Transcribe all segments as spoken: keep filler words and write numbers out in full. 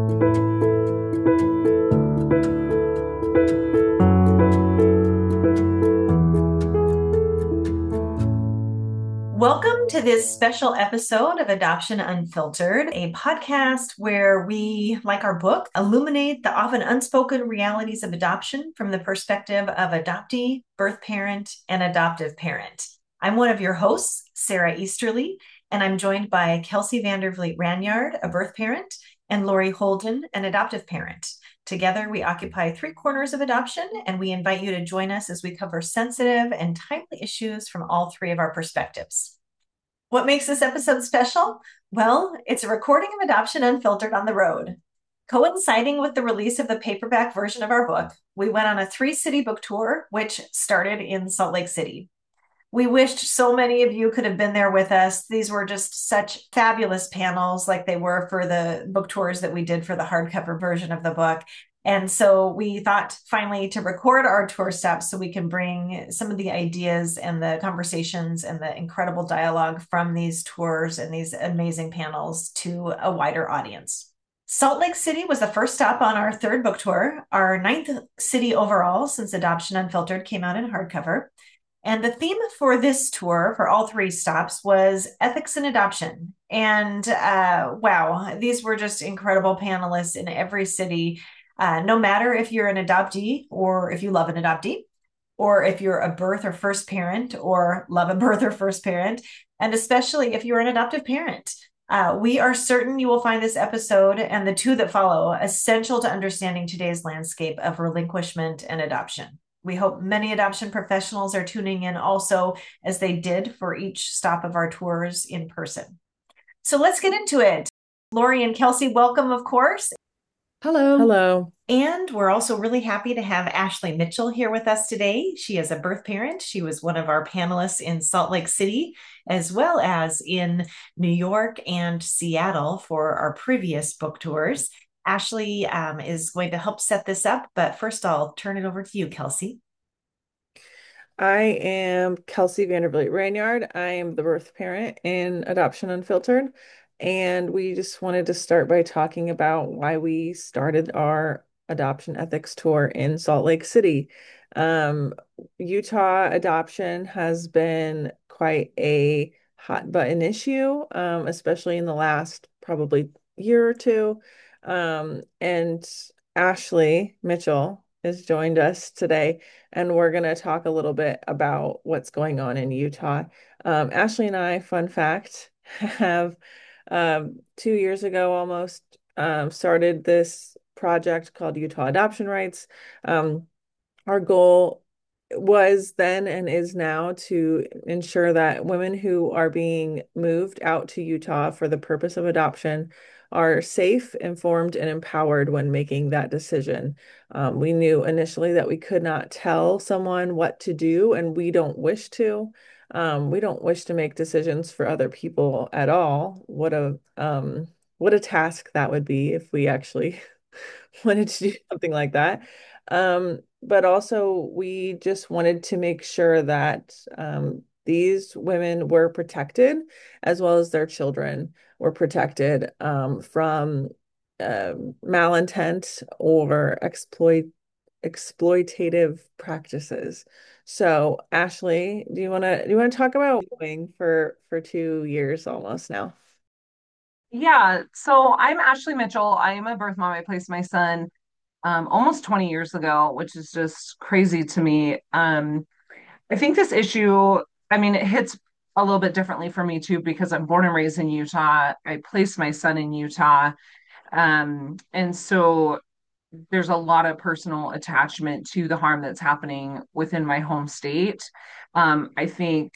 Welcome to this special episode of Adoption Unfiltered, a podcast where we, like our book, illuminate the often unspoken realities of adoption from the perspective of adoptee, birth parent, and adoptive parent. I'm one of your hosts, Sarah Easterly, and I'm joined by Kelsey Vandervliet Ranyard, a birth parent, and Lori Holden, an adoptive parent. Together, we occupy three corners of adoption, and we invite you to join us as we cover sensitive and timely issues from all three of our perspectives. What makes this episode special? Well, it's a recording of Adoption Unfiltered on the road. Coinciding with the release of the paperback version of our book, we went on a three-city book tour, which started in Salt Lake City. We wished so many of you could have been there with us. These were just such fabulous panels like they were for the book tours that we did for the hardcover version of the book. And so we thought finally to record our tour stops so we can bring some of the ideas and the conversations and the incredible dialogue from these tours and these amazing panels to a wider audience. Salt Lake City was the first stop on our third book tour, our ninth city overall since Adoption Unfiltered came out in hardcover. And the theme for this tour, for all three stops, was ethics in adoption. And uh, wow, these were just incredible panelists in every city. Uh, no matter if you're an adoptee or if you love an adoptee, or if you're a birth or first parent or love a birth or first parent, and especially if you're an adoptive parent. Uh, we are certain you will find this episode and the two that follow essential to understanding today's landscape of relinquishment and adoption. We hope many adoption professionals are tuning in also, as they did for each stop of our tours in person. So let's get into it. Lori and Kelsey, welcome, of course. Hello. Hello. And we're also really happy to have Ashley Mitchell here with us today. She is a birth parent. She was one of our panelists in Salt Lake City, as well as in New York and Seattle for our previous book tours. Ashley um, is going to help set this up, but first I'll turn it over to you, Kelsey. I am Kelsey Vandervliet Ranyard. I am the birth parent in Adoption Unfiltered. And we just wanted to start by talking about why we started our adoption ethics tour in Salt Lake City. Um, Utah adoption has been quite a hot button issue, um, especially in the last probably year or two. Um, and Ashley Mitchell has joined us today, and we're going to talk a little bit about what's going on in Utah. Um, Ashley and I, fun fact, have um, two years ago almost um, started this project called Utah Adoption Rights. Um, our goal was then and is now to ensure that women who are being moved out to Utah for the purpose of adoption are safe, informed, and empowered when making that decision. Um, we knew initially that we could not tell someone what to do, and we don't wish to. Um, we don't wish to make decisions for other people at all. What a um, what a task that would be if we actually wanted to do something like that. Um, but also, we just wanted to make sure that um, these women were protected, as well as their children were protected um, from uh, malintent or exploit exploitative practices. So, Ashley, do you want to do you want to talk about doing for for two years almost now? Yeah, so I'm Ashley Mitchell. I am a birth mom. I placed my son um, almost twenty years ago, which is just crazy to me. Um, I think this issue, I mean, it hits a little bit differently for me too, because I'm born and raised in Utah. I placed my son in Utah. Um, and so there's a lot of personal attachment to the harm that's happening within my home state. Um, I think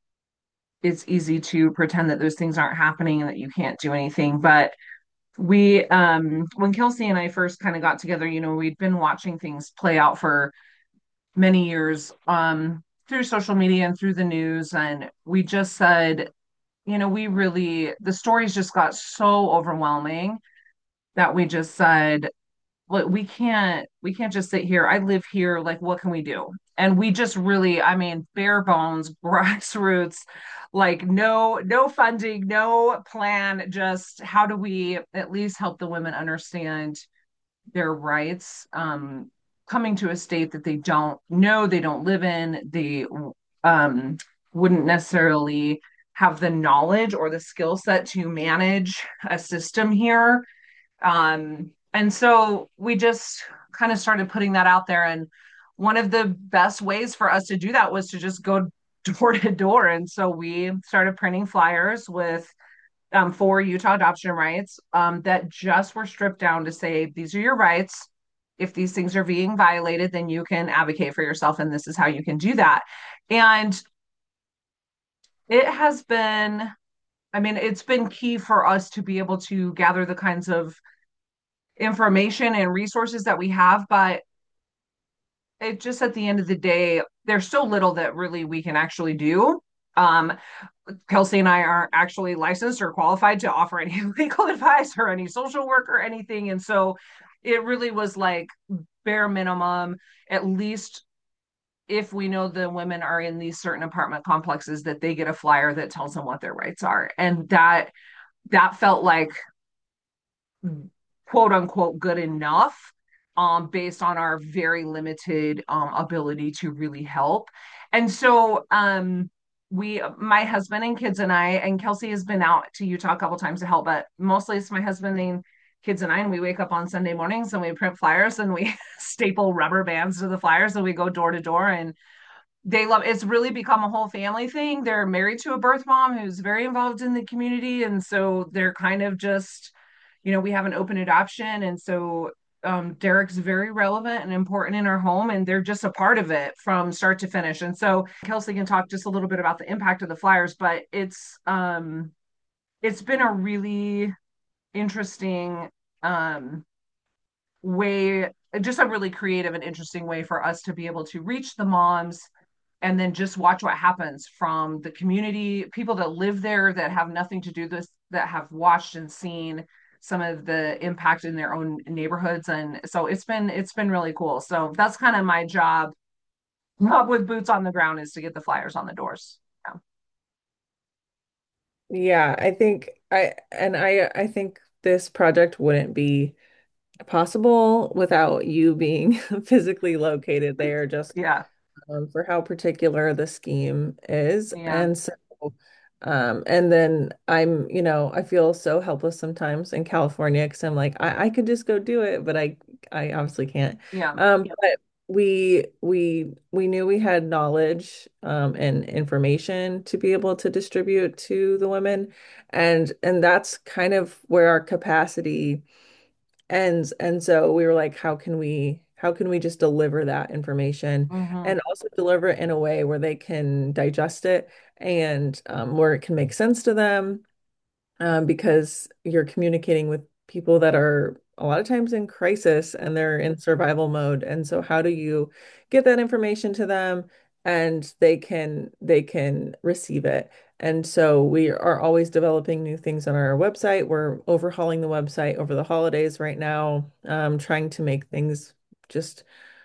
it's easy to pretend that those things aren't happening and that you can't do anything. But we, um, when Kelsey and I first kind of got together, you know, we'd been watching things play out for many years um, through social media and through the news. And we just said, you know, we really, the stories just got so overwhelming that we just said, look, we can't, we can't just sit here. I live here. Like, what can we do? And we just really, I mean, bare bones, grassroots, like no, no funding, no plan, just how do we at least help the women understand their rights, um, coming to a state that they don't know, they don't live in, they um, wouldn't necessarily have the knowledge or the skill set to manage a system here. Um, and so we just kind of started putting that out there. And one of the best ways for us to do that was to just go door to door. And so we started printing flyers with um, for Utah adoption rights um, that just were stripped down to say, these are your rights. If these things are being violated, then you can advocate for yourself, and this is how you can do that. And it has been, I mean, it's been key for us to be able to gather the kinds of information and resources that we have, but it just at the end of the day, there's so little that really we can actually do. Um, Kelsey and I aren't actually licensed or qualified to offer any legal advice or any social work or anything. And so it really was like bare minimum, at least if we know the women are in these certain apartment complexes, that they get a flyer that tells them what their rights are. And that that felt like quote unquote good enough um, based on our very limited um, ability to really help. And so um, we, my husband and kids and I, and Kelsey has been out to Utah a couple times to help, but mostly it's my husband and kids and I, and we wake up on Sunday mornings and we print flyers and we staple rubber bands to the flyers and we go door to door, and they love it's really become a whole family thing. They're married to a birth mom who's very involved in the community, and so they're kind of just, you know, we have an open adoption, and so um, Derek's very relevant and important in our home, and they're just a part of it from start to finish. And so Kelsey can talk just a little bit about the impact of the flyers, but it's um, it's been a really interesting um, way, just a really creative and interesting way for us to be able to reach the moms and then just watch what happens from the community, people that live there that have nothing to do with this, that have watched and seen some of the impact in their own neighborhoods. And so it's been it's been really cool. So that's kind of my job, job with boots on the ground, is to get the flyers on the doors. Yeah. Yeah, I think I and I I think this project wouldn't be possible without you being physically located there, just Yeah. um, for how particular the scheme is. Yeah. And so, um, and then I'm, you know, I feel so helpless sometimes in California because I'm like, I, I could just go do it, but I, I obviously can't. Yeah. Um, but we, we, we knew we had knowledge, um, and information to be able to distribute to the women, and and that's kind of where our capacity ends. And so we were like, how can we how can we just deliver that information Mm-hmm. and also deliver it in a way where they can digest it, and um, where it can make sense to them, um, because you're communicating with people that are a lot of times in crisis and they're in survival mode. And so how do you get that information to them and they can they can receive it? And so we are always developing new things on our website. We're overhauling the website over the holidays right now, um, trying to make things just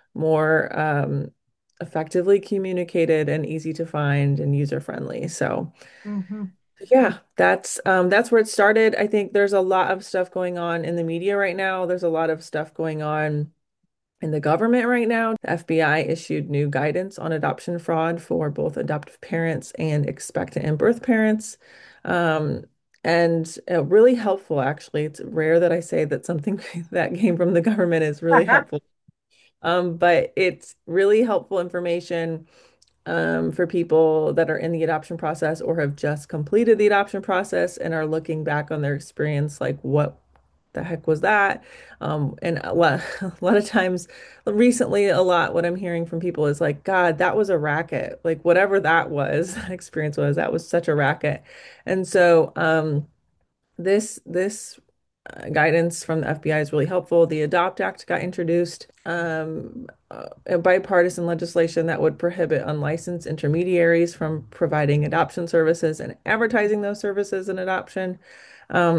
more um, effectively communicated and easy to find and user friendly. So Mm-hmm. yeah, that's um that's where it started. I think there's a lot of stuff going on in the media right now. There's a lot of stuff going on in the government right now. The F B I issued new guidance on adoption fraud for both adoptive parents and expectant and birth parents. Um, and uh, really helpful, actually. It's rare that I say that something that came from the government is really helpful. Um, but it's really helpful information um, for people that are in the adoption process or have just completed the adoption process and are looking back on their experience, like what the heck was that? Um, and a lot, a lot of times, recently, a lot what I'm hearing from people is like, God, that was a racket. Like whatever that was, that experience was, that was such a racket. And so, um, this this uh, guidance from the F B I is really helpful. The ADOPT Act got introduced, um, uh, a bipartisan legislation that would prohibit unlicensed intermediaries from providing adoption services and advertising those services in adoption. Um,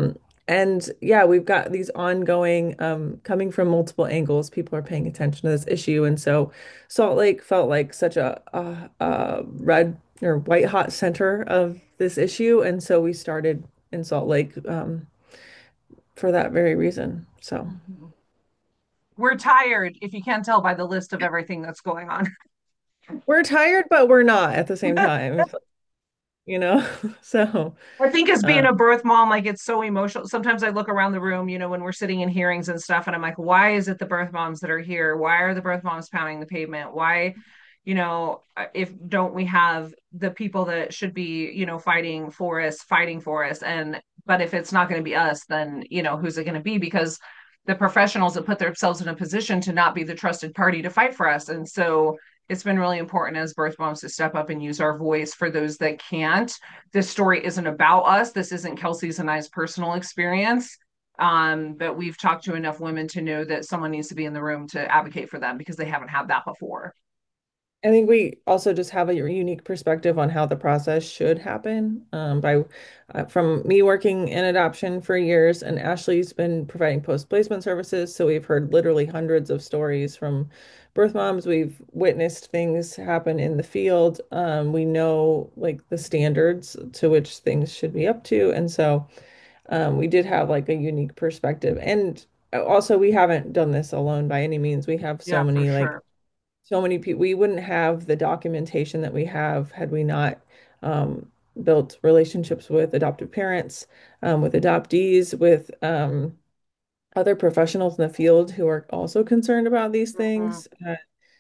And yeah, we've got these ongoing, um, coming from multiple angles. People are paying attention to this issue. And so Salt Lake felt like such a, a, a red or white hot center of this issue. And so we started in Salt Lake, um, for that very reason. So Mhm. We're tired, if you can't tell by the list of everything that's going on. we're tired, but we're not at the same time, you know? So, I think as being um, a birth mom, like it's so emotional. Sometimes I look around the room, you know, when we're sitting in hearings and stuff, and I'm like, why is it the birth moms that are here? Why are the birth moms pounding the pavement? Why, you know, uh, if don't we have the people that should be, you know, fighting for us, fighting for us? And but if it's not going to be us, then, you know, who's it going to be? Because the professionals that put themselves in a position to not be the trusted party to fight for us. And so it's been really important as birth moms to step up and use our voice for those that can't. This story isn't about us. This isn't Kelsey's and I's personal experience. Um, but we've talked to enough women to know that someone needs to be in the room to advocate for them because they haven't had that before. I think we also just have a unique perspective on how the process should happen. Um, by uh, from me working in adoption for years, and Ashley's been providing post-placement services, so we've heard literally hundreds of stories from birth moms. We've witnessed things happen in the field. Um, we know like the standards to which things should be up to, and so um, we did have like a unique perspective. And also, we haven't done this alone by any means. We have so Yeah, for many like sure. so many people. We wouldn't have the documentation that we have had we not um, built relationships with adoptive parents, um, with adoptees, with um, other professionals in the field who are also concerned about these Mhm. things. Uh,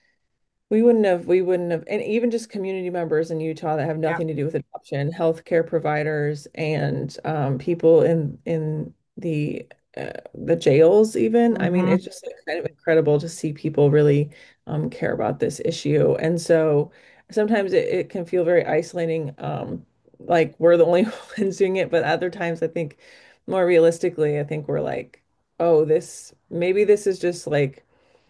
we wouldn't have, we wouldn't have, and even just community members in Utah that have Yeah. nothing to do with adoption, healthcare providers, and um, people in in the uh, the jails even. I mean, Hmm. it's just like, kind of incredible to see people really um, care about this issue. And so sometimes it, it can feel very isolating, um, like we're the only ones doing it. But other times, I think more realistically, I think we're like, oh, this maybe this is just like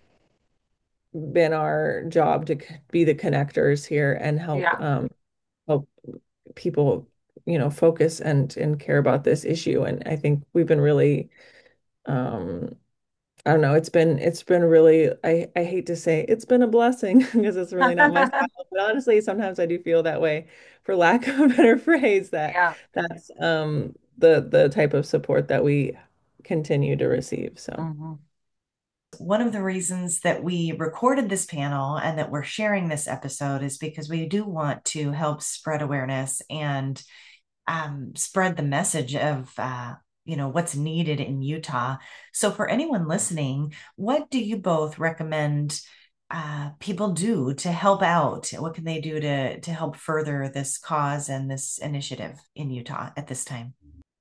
been our job to c- be the connectors here and help Yeah. um help people, you know, focus and and care about this issue. And I think we've been really um I don't know, it's been it's been really I I hate to say it's been a blessing because it's really not my style, but honestly sometimes I do feel that way for lack of a better phrase that Yeah. that's um the the type of support that we continue to receive. So Hmm. One of the reasons that we recorded this panel and that we're sharing this episode is because we do want to help spread awareness and um, spread the message of uh, you know what's needed in Utah. So for anyone listening, what do you both recommend uh, people do to help out? What can they do to to help further this cause and this initiative in Utah at this time?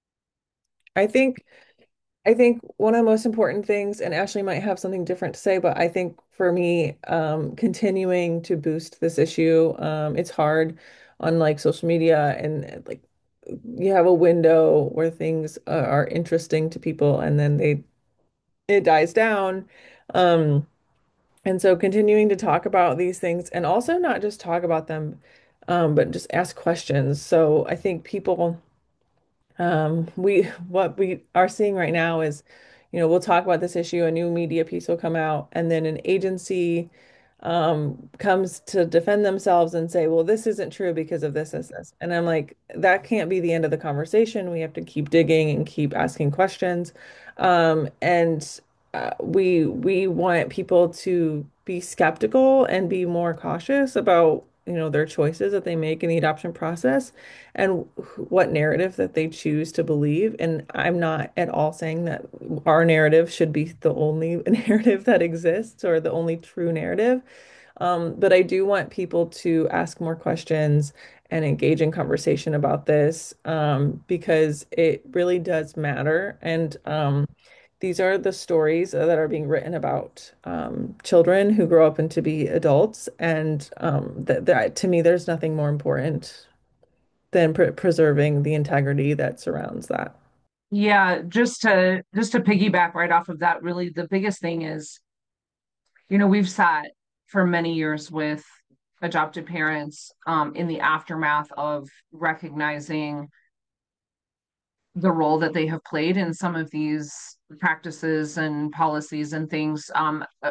I think I think one of the most important things, and Ashley might have something different to say, but I think for me, um, continuing to boost this issue, um, it's hard on like social media and like you have a window where things uh, are interesting to people and then they it dies down. Um, and so continuing to talk about these things and also not just talk about them, um, but just ask questions. So I think people um, we what we are seeing right now is, you know, we'll talk about this issue, a new media piece will come out, and then an agency um comes to defend themselves and say, well, this isn't true because of this, this, this. And I'm like, that can't be the end of the conversation. We have to keep digging and keep asking questions. Um, and uh, we we want people to be skeptical and be more cautious about, you know, their choices that they make in the adoption process and what narrative that they choose to believe. And I'm not at all saying that our narrative should be the only narrative that exists or the only true narrative. Um, but I do want people to ask more questions and engage in conversation about this um, because it really does matter. And um, these are the stories that are being written about um, children who grow up into be adults. And um, that, that to me, there's nothing more important than pre preserving the integrity that surrounds that. Yeah, just to just to piggyback right off of that, really the biggest thing is, you know, we've sat for many years with adopted parents um, in the aftermath of recognizing the role that they have played in some of these practices and policies and things, um, uh,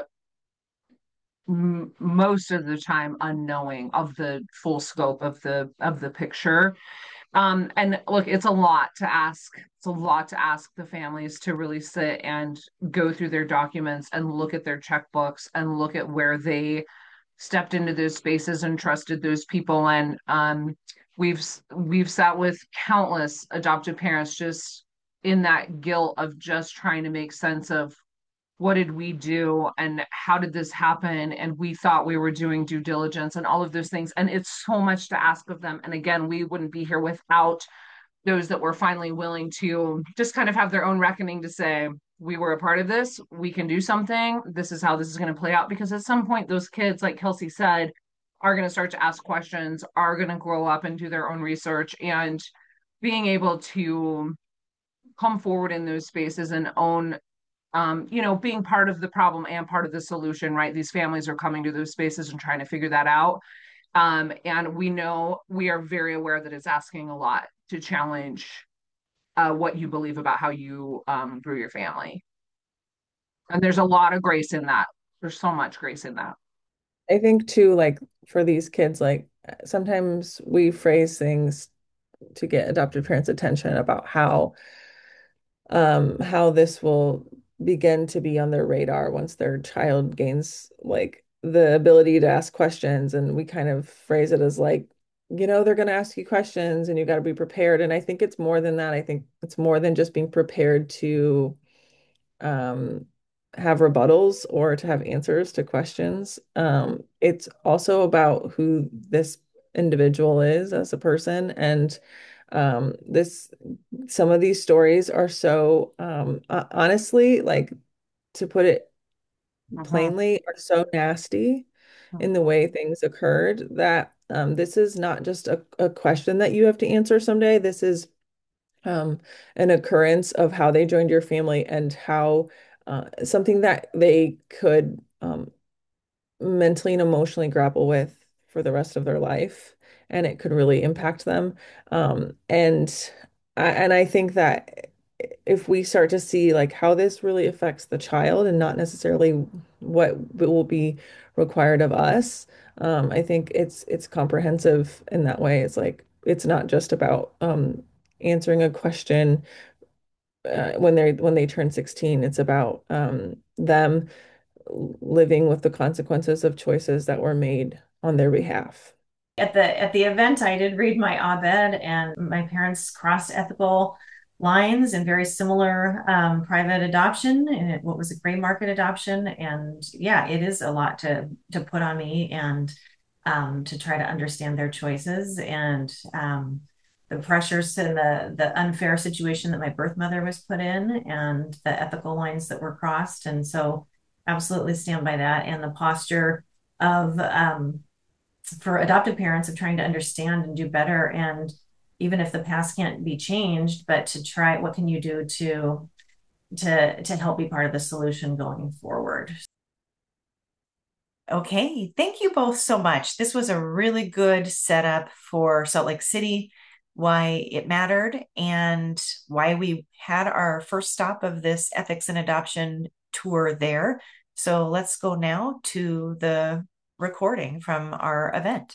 m- most of the time unknowing of the full scope of the of the picture. Um, and look, it's a lot to ask. It's a lot to ask the families to really sit and go through their documents and look at their checkbooks and look at where they stepped into those spaces and trusted those people. And um, we've we've sat with countless adoptive parents just in that guilt of just trying to make sense of what did we do and how did this happen, and we thought we were doing due diligence and all of those things, and it's so much to ask of them. And again, we wouldn't be here without those that were finally willing to just kind of have their own reckoning to say, we were a part of this, we can do something, this is how this is going to play out. Because at some point those kids, like Kelsey said, are going to start to ask questions, are going to grow up and do their own research, and being able to come forward in those spaces and own, um, you know, being part of the problem and part of the solution, right? These families are coming to those spaces and trying to figure that out. Um, and we know, we are very aware that it's asking a lot to challenge uh, what you believe about how you um, grew your family. And there's a lot of grace in that. There's so much grace in that. I think too, like for these kids, like sometimes we phrase things to get adoptive parents' attention about how um how this will begin to be on their radar once their child gains like the ability to ask questions. And we kind of phrase it as like, you know, they're going to ask you questions and you got to be prepared. And I think it's more than that. I think it's more than just being prepared to um have rebuttals or to have answers to questions. Um, it's also about who this individual is as a person. And um, this, some of these stories are so, um, uh, honestly, like to put it Mhm. plainly, are so nasty in the way things occurred that um, this is not just a, a question that you have to answer someday. This is um, an occurrence of how they joined your family and how uh, something that they could um, mentally and emotionally grapple with for the rest of their life, and it could really impact them. Um, and I, and I think that if we start to see like how this really affects the child and not necessarily what will be required of us, um, I think it's it's comprehensive in that way. It's like it's not just about um, answering a question uh, when they're when they turn sixteen. It's about um, them living with the consequences of choices that were made on their behalf. At the at the event, I did read my op-ed, and my parents crossed ethical lines in very similar um, private adoption and what was a gray market adoption. And yeah, it is a lot to to put on me and um, to try to understand their choices and um, the pressures and the the unfair situation that my birth mother was put in and the ethical lines that were crossed. And so absolutely stand by that, and the posture of um, for adoptive parents of trying to understand and do better. And even if the past can't be changed, but to try, what can you do to to to help be part of the solution going forward? Okay, thank you both so much. This was a really good setup for Salt Lake City, why it mattered, and why we had our first stop of this ethics and adoption tour there. So let's go now to the recording from our event.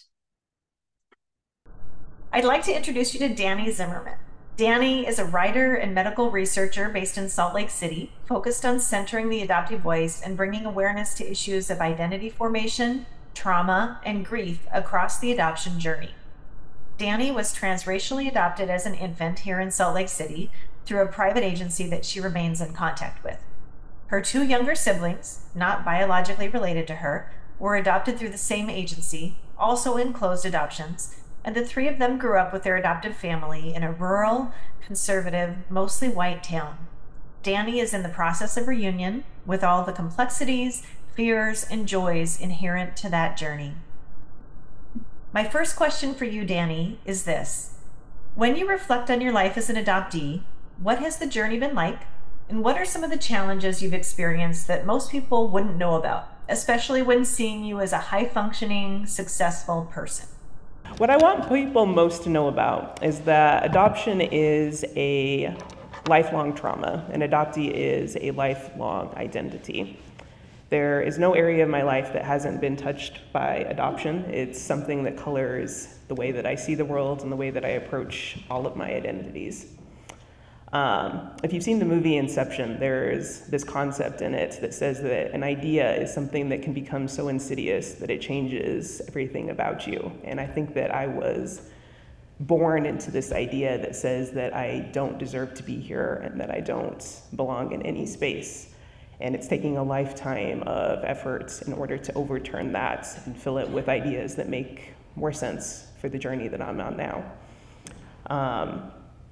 I'd like to introduce you to Danny Zimmerman. Danny is a writer and medical researcher based in Salt Lake City, focused on centering the adoptive voice and bringing awareness to issues of identity formation, trauma, and grief across the adoption journey. Danny was transracially adopted as an infant here in Salt Lake City through a private agency that she remains in contact with. Her two younger siblings, not biologically related to her, were adopted through the same agency, also in closed adoptions, and the three of them grew up with their adoptive family in a rural, conservative, mostly white town. Danny is in the process of reunion with all the complexities, fears, and joys inherent to that journey. My first question for you, Danny, is this. When you reflect on your life as an adoptee, what has the journey been like? And what are some of the challenges you've experienced that most people wouldn't know about, especially when seeing you as a high-functioning, successful person? What I want people most to know about is that adoption is a lifelong trauma, and adoptee is a lifelong identity. There is no area of my life that hasn't been touched by adoption. It's something that colors the way that I see the world and the way that I approach all of my identities. Um, if you've seen the movie Inception, there's this concept in it that says that an idea is something that can become so insidious that it changes everything about you. And I think that I was born into this idea that says that I don't deserve to be here and that I don't belong in any space. And it's taking a lifetime of efforts in order to overturn that and fill it with ideas that make more sense for the journey that I'm on now. Um,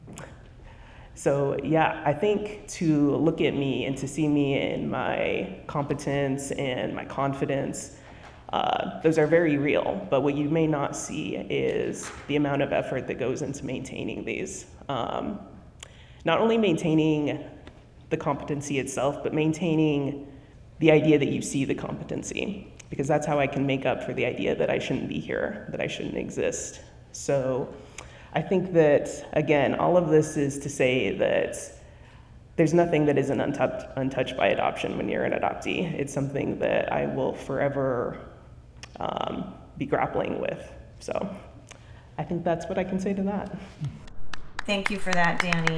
So yeah, I think to look at me and to see me in my competence and my confidence, uh, those are very real. But what you may not see is the amount of effort that goes into maintaining these. Um, not only maintaining the competency itself, but maintaining the idea that you see the competency, because that's how I can make up for the idea that I shouldn't be here, that I shouldn't exist. So I think that, again, all of this is to say that there's nothing that isn't untouched, untouched by adoption when you're an adoptee. It's something that I will forever um, be grappling with. So I think that's what I can say to that. Thank you for that, Danny.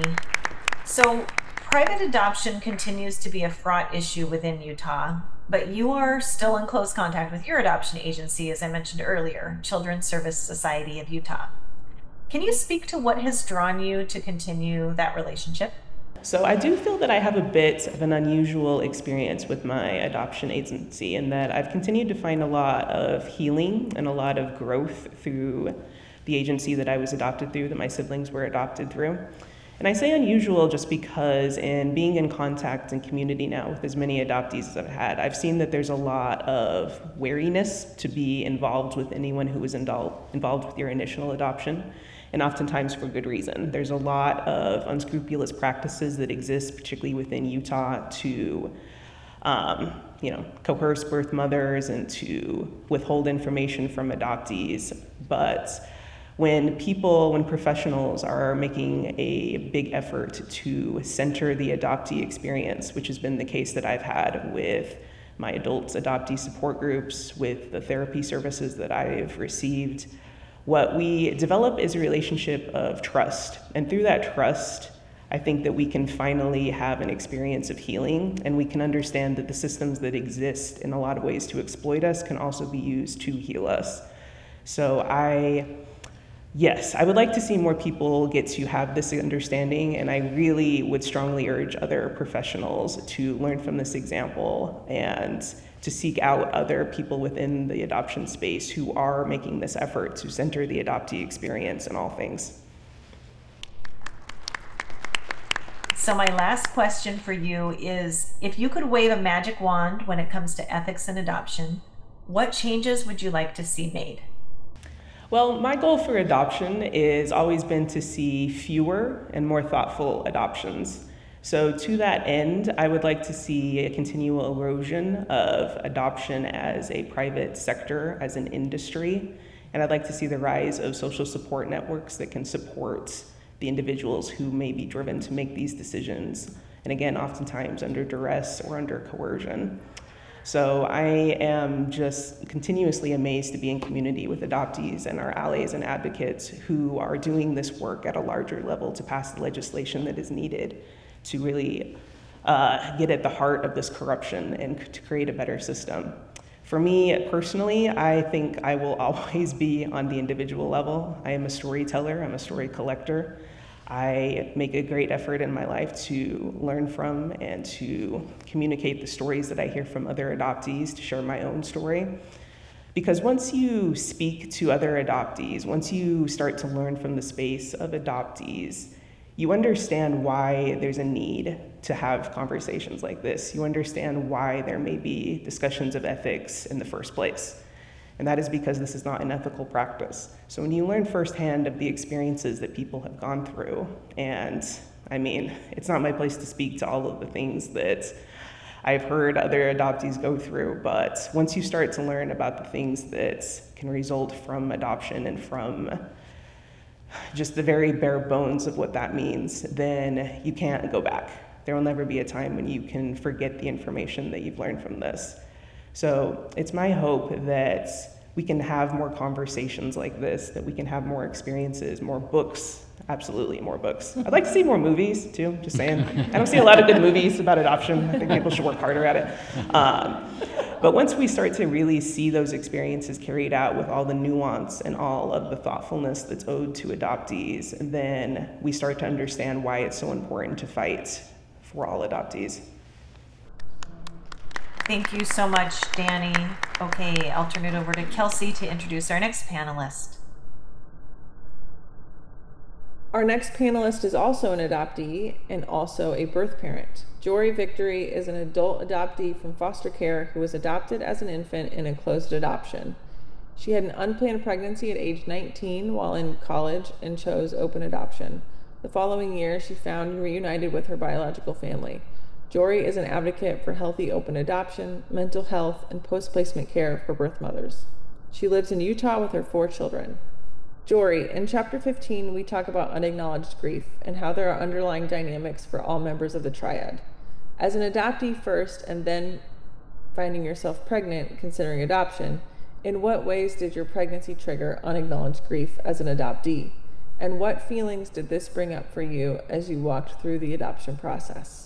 So private adoption continues to be a fraught issue within Utah, but you are still in close contact with your adoption agency, as I mentioned earlier, Children's Service Society of Utah. Can you speak to what has drawn you to continue that relationship? So I do feel that I have a bit of an unusual experience with my adoption agency in that I've continued to find a lot of healing and a lot of growth through the agency that I was adopted through, that my siblings were adopted through. And I say unusual just because in being in contact and community now with as many adoptees as I've had, I've seen that there's a lot of wariness to be involved with anyone who was indul- involved with your initial adoption. And oftentimes for good reason. There's a lot of unscrupulous practices that exist, particularly within Utah, to um, you know, coerce birth mothers and to withhold information from adoptees. But when people, when professionals are making a big effort to center the adoptee experience, which has been the case that I've had with my adult adoptee support groups, with the therapy services that I've received, what we develop is a relationship of trust. And through that trust, I think that we can finally have an experience of healing, and we can understand that the systems that exist in a lot of ways to exploit us can also be used to heal us. So I, yes, I would like to see more people get to have this understanding, and I really would strongly urge other professionals to learn from this example and to seek out other people within the adoption space who are making this effort to center the adoptee experience in all things. So my last question for you is, if you could wave a magic wand when it comes to ethics and adoption, what changes would you like to see made? Well, my goal for adoption has always been to see fewer and more thoughtful adoptions. So to that end, I would like to see a continual erosion of adoption as a private sector, as an industry. And I'd like to see the rise of social support networks that can support the individuals who may be driven to make these decisions. And again, oftentimes under duress or under coercion. So I am just continuously amazed to be in community with adoptees and our allies and advocates who are doing this work at a larger level to pass the legislation that is needed to really uh, get at the heart of this corruption and to create a better system. For me personally, I think I will always be on the individual level. I am a storyteller, I'm a story collector. I make a great effort in my life to learn from and to communicate the stories that I hear from other adoptees, to share my own story. Because once you speak to other adoptees, once you start to learn from the space of adoptees, you understand why there's a need to have conversations like this. You understand why there may be discussions of ethics in the first place. And that is because this is not an ethical practice. So when you learn firsthand of the experiences that people have gone through, and I mean, it's not my place to speak to all of the things that I've heard other adoptees go through. But once you start to learn about the things that can result from adoption and from just the very bare bones of what that means, then you can't go back. There will never be a time when you can forget the information that you've learned from this. So it's my hope that we can have more conversations like this, that we can have more experiences, more books, absolutely more books. I'd like to see more movies too, just saying. I don't see a lot of good movies about adoption. I think people should work harder at it. Um, but once we start to really see those experiences carried out with all the nuance and all of the thoughtfulness that's owed to adoptees, then we start to understand why it's so important to fight for all adoptees. Thank you so much, Danny. Okay, I'll turn it over to Kelsey to introduce our next panelist. Our next panelist is also an adoptee and also a birth parent. Jory Victory is an adult adoptee from foster care who was adopted as an infant in a closed adoption. She had an unplanned pregnancy at age nineteen while in college and chose open adoption. The following year, she found and reunited with her biological family. Jory is an advocate for healthy open adoption, mental health, and post-placement care for birth mothers. She lives in Utah with her four children. Jory, in chapter fifteen, we talk about unacknowledged grief and how there are underlying dynamics for all members of the triad. As an adoptee first and then finding yourself pregnant, considering adoption, in what ways did your pregnancy trigger unacknowledged grief as an adoptee? And what feelings did this bring up for you as you walked through the adoption process?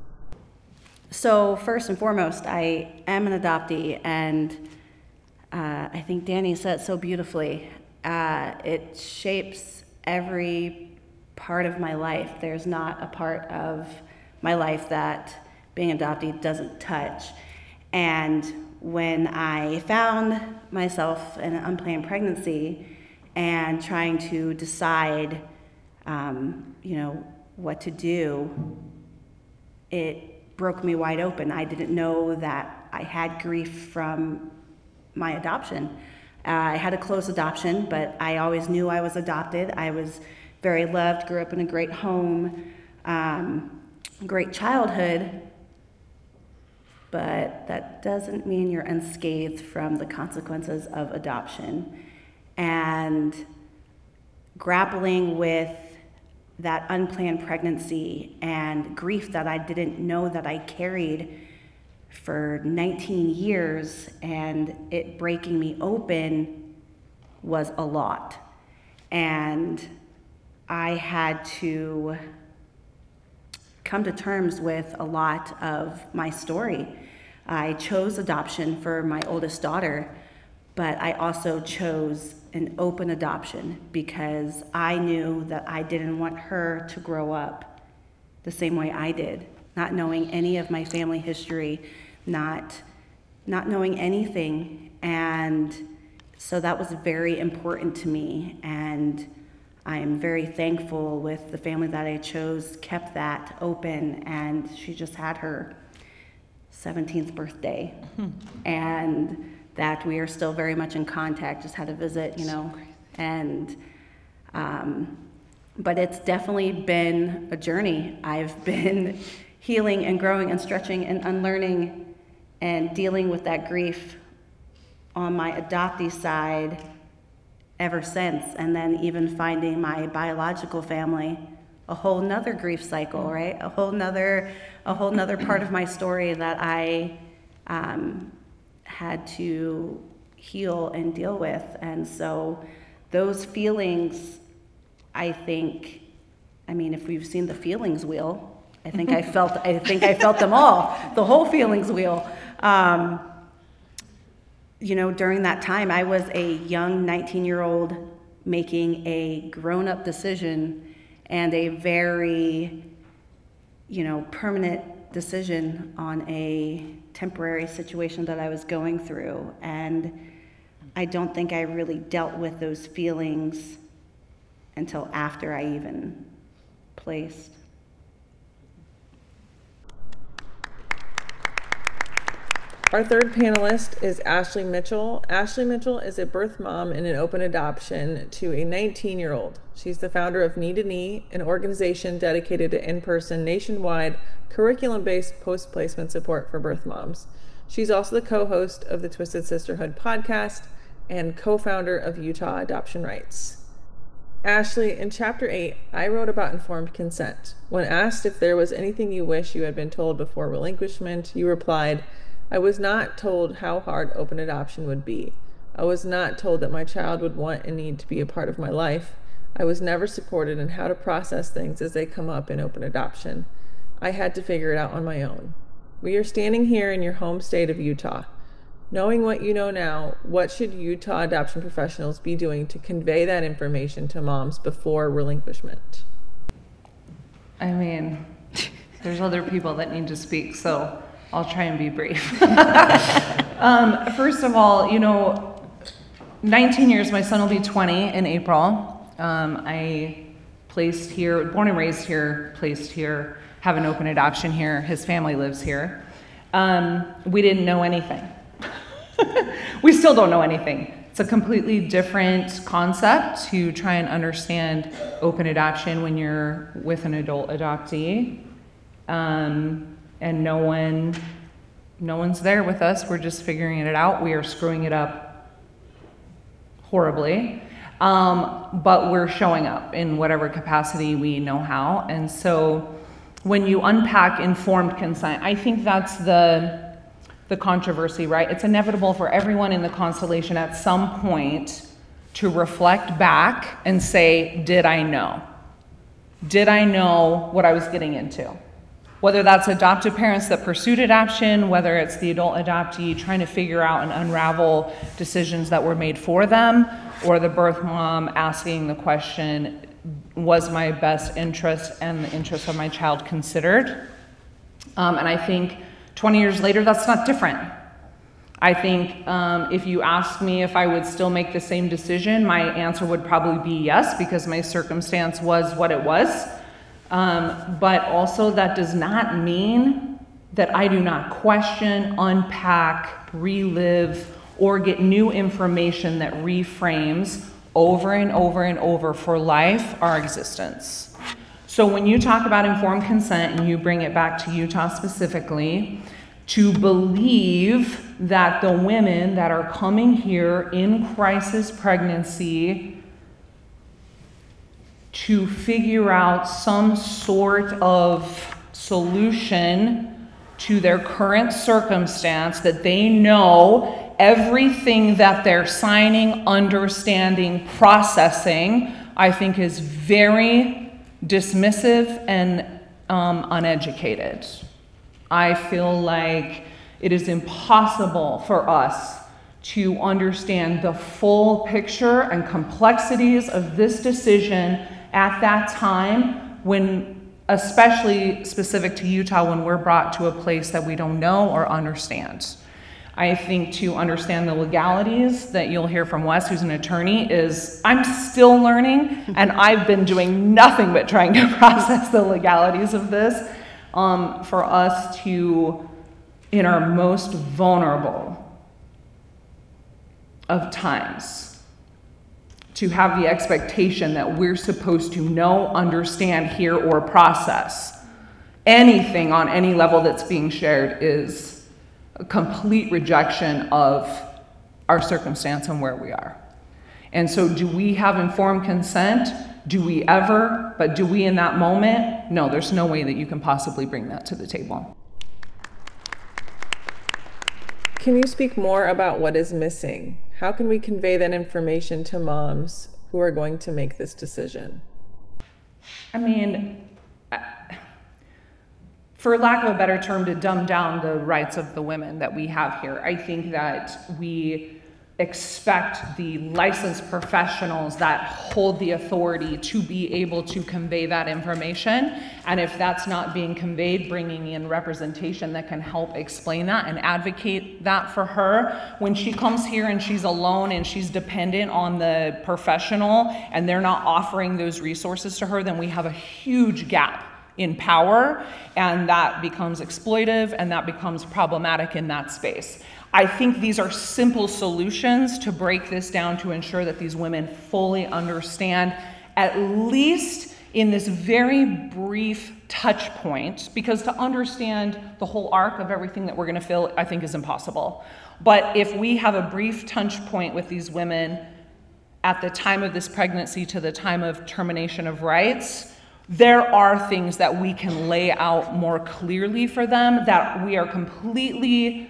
So first and foremost, I am an adoptee, and uh, I think Danny said it so beautifully. Uh, it shapes every part of my life. There's not a part of my life that being an adoptee doesn't touch. And when I found myself in an unplanned pregnancy and trying to decide, um, you know, what to do, it broke me wide open. I didn't know that I had grief from my adoption. Uh, I had a closed adoption, but I always knew I was adopted. I was very loved, grew up in a great home, um, great childhood, but that doesn't mean you're unscathed from the consequences of adoption. And grappling with that unplanned pregnancy and grief that I didn't know that I carried for nineteen years, and it breaking me open was a lot. And I had to come to terms with a lot of my story. I chose adoption for my oldest daughter, but I also chose an open adoption because I knew that I didn't want her to grow up the same way I did, not knowing any of my family history, not not knowing anything. And so that was very important to me, and I am very thankful with the family that I chose kept that open, and she just had her seventeenth birthday. Mm-hmm. And that we are still very much in contact, just had a visit, you know, and, um, but it's definitely been a journey. I've been healing and growing and stretching and unlearning and dealing with that grief on my adoptee side ever since. And then even finding my biological family, a whole nother grief cycle, right? A whole nother, a whole nother part of my story that I, um, had to heal and deal with. And so those feelings, I think, I mean, if we've seen the feelings wheel, I think I felt, I think I felt them all, the whole feelings wheel. Um, you know, during that time, I was a young nineteen-year-old making a grown-up decision and a very, you know, permanent decision on a temporary situation that I was going through. And I don't think I really dealt with those feelings until after I even placed. Our third panelist is Ashley Mitchell. Ashley Mitchell is a birth mom in an open adoption to a nineteen-year-old. She's the founder of Knee to Knee, an organization dedicated to in-person nationwide curriculum-based post-placement support for birth moms. She's also the co-host of the Twisted Sisterhood podcast and co-founder of Utah Adoption Rights. Ashley, in chapter eight, I wrote about informed consent. When asked if there was anything you wish you had been told before relinquishment, you replied, "I was not told how hard open adoption would be. I was not told that my child would want and need to be a part of my life. I was never supported in how to process things as they come up in open adoption. I had to figure it out on my own." We are standing here in your home state of Utah. Knowing what you know now, what should Utah adoption professionals be doing to convey that information to moms before relinquishment? I mean, there's other people that need to speak, so I'll try and be brief. um, first of all, you know, nineteen years, my son will be twenty in April. Um, I placed here, born and raised here, placed here, have an open adoption here. His family lives here. Um, we didn't know anything. We still don't know anything. It's a completely different concept to try and understand open adoption when you're with an adult adoptee. Um, and no one, no one's there with us. We're just figuring it out. We are screwing it up horribly. Um, but we're showing up in whatever capacity we know how. And so when you unpack informed consent, I think that's the the controversy, right? It's inevitable for everyone in the constellation at some point to reflect back and say, did I know? Did I know what I was getting into? Whether that's adoptive parents that pursued adoption, whether it's the adult adoptee trying to figure out and unravel decisions that were made for them, or the birth mom asking the question, was my best interest and the interest of my child considered? Um, and I think twenty years later, that's not different. I think um, if you asked me if I would still make the same decision, my answer would probably be yes, because my circumstance was what it was. Um, but also that does not mean that I do not question, unpack, relive, or get new information that reframes over and over and over for life our existence. So when you talk about informed consent and you bring it back to Utah specifically, to believe that the women that are coming here in crisis pregnancy to figure out some sort of solution to their current circumstance, that they know everything that they're signing, understanding, processing, I think is very dismissive and um, uneducated. I feel like it is impossible for us to understand the full picture and complexities of this decision at that time, when, especially specific to Utah, when we're brought to a place that we don't know or understand. I think to understand the legalities that you'll hear from Wes, who's an attorney, is I'm still learning, and I've been doing nothing but trying to process the legalities of this. Um, for us to, in our most vulnerable of times, to have the expectation that we're supposed to know, understand, hear, or process anything on any level that's being shared is a complete rejection of our circumstance and where we are. And so do we have informed consent? Do we ever? But do we in that moment? No, there's no way that you can possibly bring that to the table. Can you speak more about what is missing? How can we convey that information to moms who are going to make this decision? I mean, for lack of a better term, to dumb down the rights of the women that we have here, I think that we expect the licensed professionals that hold the authority to be able to convey that information. And if that's not being conveyed, bringing in representation that can help explain that and advocate that for her. When she comes here and she's alone and she's dependent on the professional and they're not offering those resources to her, then we have a huge gap in power, and that becomes exploitive and that becomes problematic in that space. I think these are simple solutions to break this down to ensure that these women fully understand, at least in this very brief touch point, because to understand the whole arc of everything that we're going to feel, I think, is impossible. But if we have a brief touch point with these women at the time of this pregnancy to the time of termination of rights, there are things that we can lay out more clearly for them that we are completely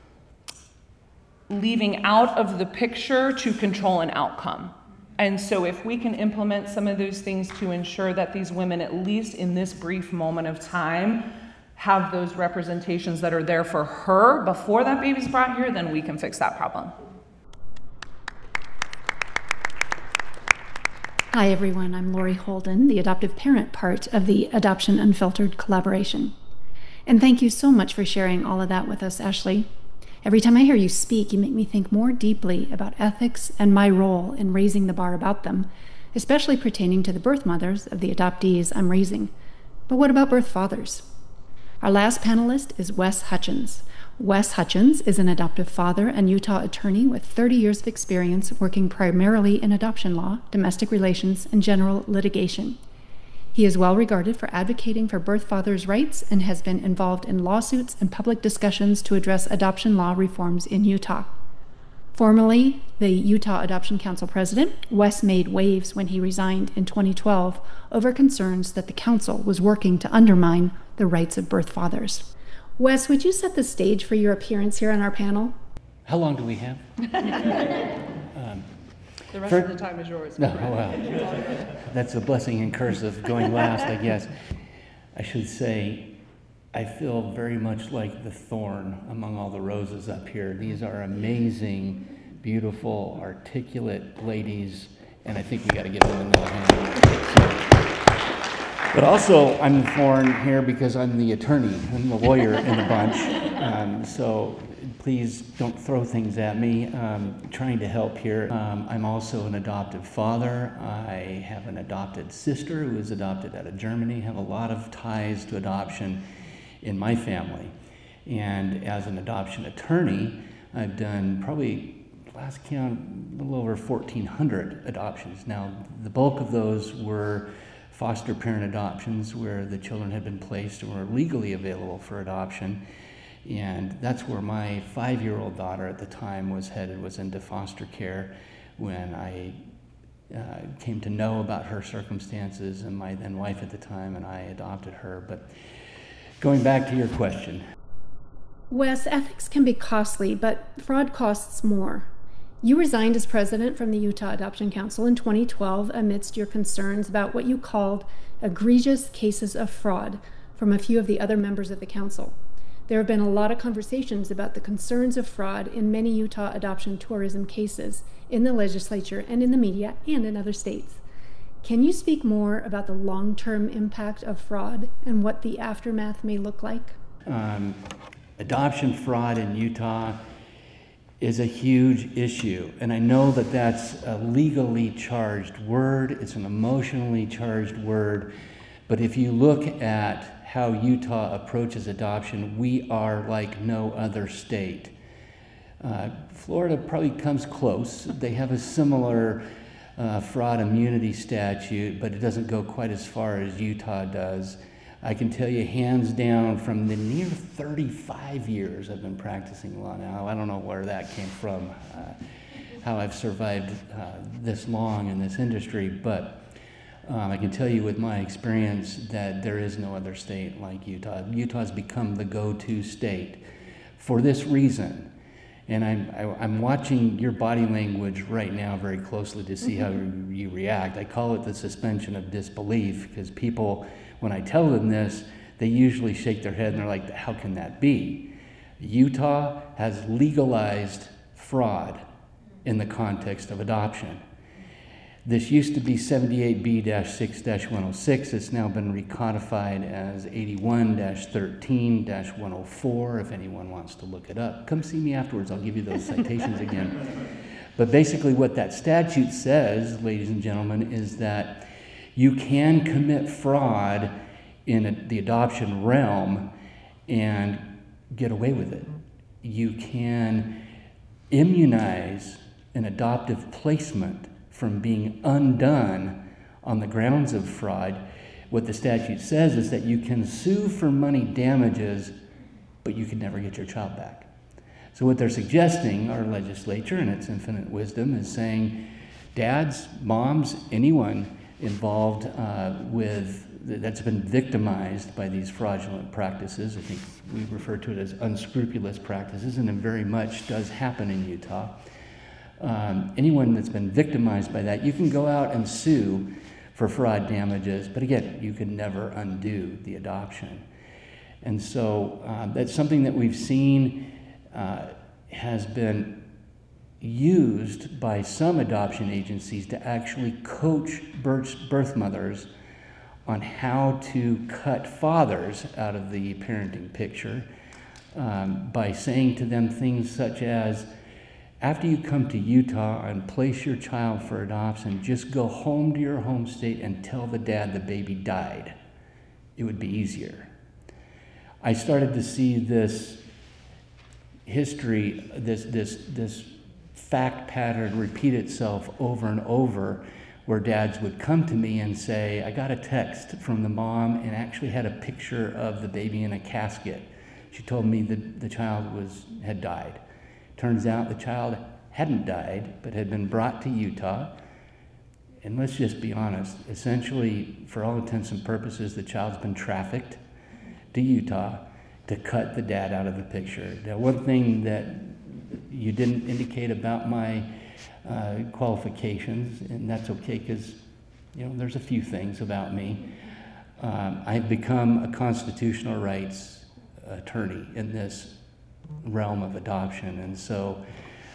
leaving out of the picture to control an outcome. And so if we can implement some of those things to ensure that these women, at least in this brief moment of time, have those representations that are there for her before that baby's brought here, then we can fix that problem. Hi everyone, I'm Lori Holden, the adoptive parent part of the Adoption Unfiltered collaboration. And thank you so much for sharing all of that with us, Ashley. Every time I hear you speak, you make me think more deeply about ethics and my role in raising the bar about them, especially pertaining to the birth mothers of the adoptees I'm raising. But what about birth fathers? Our last panelist is Wes Hutchins. Wes Hutchins is an adoptive father and Utah attorney with thirty years of experience working primarily in adoption law, domestic relations, and general litigation. He is well regarded for advocating for birth fathers' rights and has been involved in lawsuits and public discussions to address adoption law reforms in Utah. Formerly the Utah Adoption Council president, Wes made waves when he resigned in twenty twelve over concerns that the council was working to undermine the rights of birth fathers. Wes, would you set the stage for your appearance here on our panel? How long do we have? um, The rest For, of the time is yours. No, well, that's a blessing and curse of going last, I guess. I should say, I feel very much like the thorn among all the roses up here. These are amazing, beautiful, articulate ladies, and I think we got to give them another hand. So, but also, I'm the thorn here because I'm the attorney, I'm the lawyer in the bunch. Um, so. Please don't throw things at me. Um, trying to help here. Um, I'm also an adoptive father. I have an adopted sister who is adopted out of Germany. I have a lot of ties to adoption in my family. And as an adoption attorney, I've done probably, last count, a little over fourteen hundred adoptions. Now, the bulk of those were foster parent adoptions where the children had been placed and were legally available for adoption. And that's where my five-year-old daughter at the time was headed, was into foster care when I uh, came to know about her circumstances, and my then wife at the time and I adopted her. But going back to your question. Wes, ethics can be costly, but fraud costs more. You resigned as president from the Utah Adoption Council in twenty twelve amidst your concerns about what you called egregious cases of fraud from a few of the other members of the council. There have been a lot of conversations about the concerns of fraud in many Utah adoption tourism cases in the legislature and in the media and in other states. Can you speak more about the long-term impact of fraud and what the aftermath may look like? Um, adoption fraud in Utah is a huge issue, and I know that that's a legally charged word, it's an emotionally charged word, but if you look at how Utah approaches adoption, we are like no other state. Uh, Florida probably comes close. They have a similar uh, fraud immunity statute, but it doesn't go quite as far as Utah does. I can tell you hands down from the near thirty-five years I've been practicing law now, I don't know where that came from, uh, how I've survived uh, this long in this industry, but Um, I can tell you with my experience that there is no other state like Utah. Utah has become the go-to state for this reason. And I'm, I, I'm watching your body language right now very closely to see how you, you react. I call it the suspension of disbelief because people, when I tell them this, they usually shake their head and they're like, how can that be? Utah has legalized fraud in the context of adoption. This used to be seventy-eight B six one oh six. It's now been recodified as eighty-one thirteen one oh four. If anyone wants to look it up, come see me afterwards. I'll give you those citations again. But basically what that statute says, ladies and gentlemen, is that you can commit fraud in a, the adoption realm and get away with it. You can immunize an adoptive placement from being undone on the grounds of fraud What the statute says is that you can sue for money damages, but you can never get your child back. So what they're suggesting, our legislature in its infinite wisdom, is saying dads, moms, anyone involved uh, with that's been victimized by these fraudulent practices, I think we refer to it as unscrupulous practices, and it very much does happen in Utah. Um, anyone that's been victimized by that, you can go out and sue for fraud damages, but again, you can never undo the adoption. And so uh, that's something that we've seen uh, has been used by some adoption agencies to actually coach birth, birth mothers on how to cut fathers out of the parenting picture um, by saying to them things such as, after you come to Utah and place your child for adoption, just go home to your home state and tell the dad the baby died. It would be easier. I started to see this history, this, this, this fact pattern repeat itself over and over, where dads would come to me and say, I got a text from the mom and actually had a picture of the baby in a casket. She told me that the child was had died. Turns out the child hadn't died, but had been brought to Utah. And let's just be honest, essentially, for all intents and purposes, the child's been trafficked to Utah to cut the dad out of the picture. Now, one thing that you didn't indicate about my uh, qualifications, and that's okay because, you know, there's a few things about me. Um, I've become a constitutional rights attorney in this realm of adoption, and so